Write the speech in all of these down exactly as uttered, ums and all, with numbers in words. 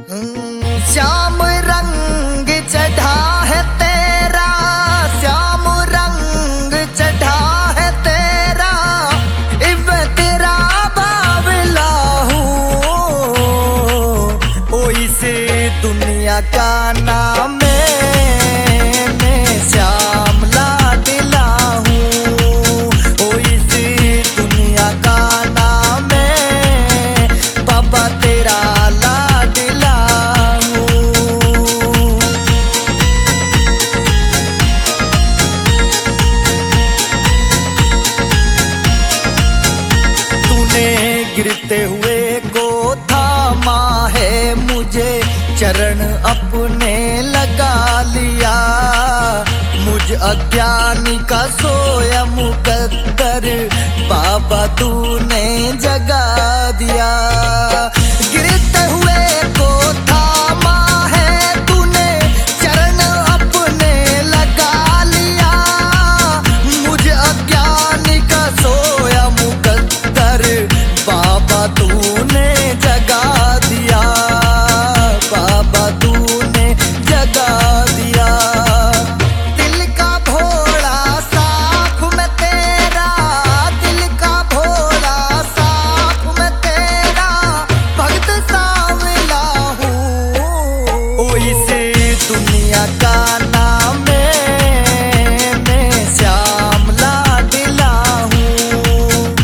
श्याम रंग चढ़ा है तेरा, श्याम रंग चढ़ा है तेरा, इब तेरा बावला हूँ। ओ इसे दुनिया का नाम मैं श्याम लाडला हूँ। ओ इसे दुनिया का नाम है बाबा तेरा लाडला हूँ। तूने गिरते हुए को थामा है, मुझे चरण अपने लगा लिया। मुझ अज्ञानी का सोया मुकद्दर बाबा तूने जगा दिया। गिरते हुए को थामा है, तूने चरण अपने लगा लिया। मुझ अज्ञानी का सोया मुकद्दर बाबा तूने जगा दिया, बाबा तूने जगा दिया। दिल का भोला साफ मैं तेरा, दिल का भोला साफ मैं तेरा, भक्त सांवला हूँ। ओ इसे दुनिया का नाम है मैं श्याम लाडला हूँ।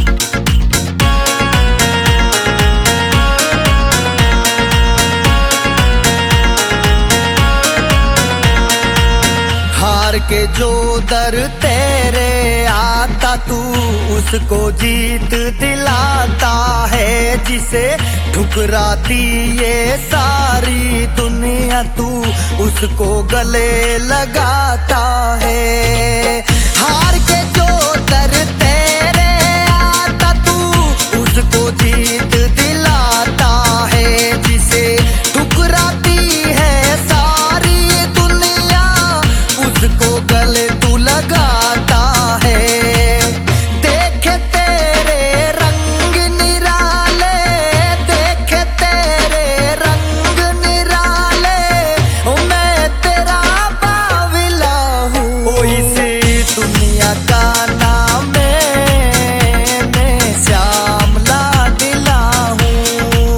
हार के जो दर तेरे आता, तू उसको जीत दिलाता है। जिसे ठुकराती ये सारी दुनिया, तू उसको गले लगाता है। हार के जो दर तेरे आता, तू उसको जीत दिलाता है। जिसे ठुकराती है सारी दुनिया, उसको गले तू लगाता है। देखे तेरे रंग निराले, देखे तेरे रंग निराले, ओ मैं तेरा बावला हूँ। ओ इसे दुनिया का नाम है मैं श्याम लाडला हूँ।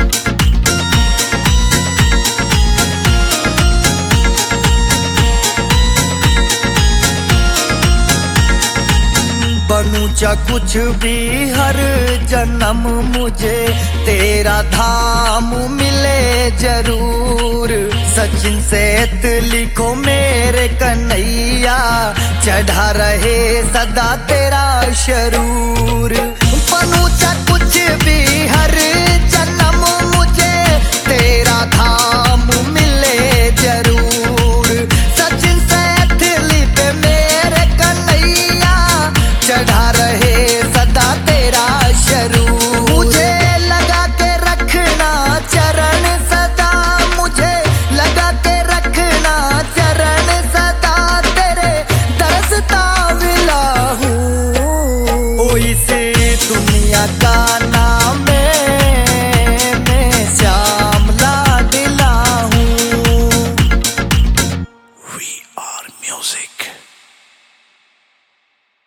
बनूं चा कुछ भी हर जन्म, मुझे तेरा धाम मिले जरूर। सचिन सेठ लिखो मेरे कन्हैया, चढ़ा रहे सदा तेरा शरूर। बनूं चा कुछ भी हर जन्म, मुझे तेरा धाम मिले जरूर। सचिन सेठ लिखे मेरे कन्हैया, चढ़ा रहे सदा तेरा शरूर। मुझे लगा के रखना चरण सदा, मुझे लगा के रखना चरण सदा, तेरे तरसता विला हूँ। ओ इसे दुनिया का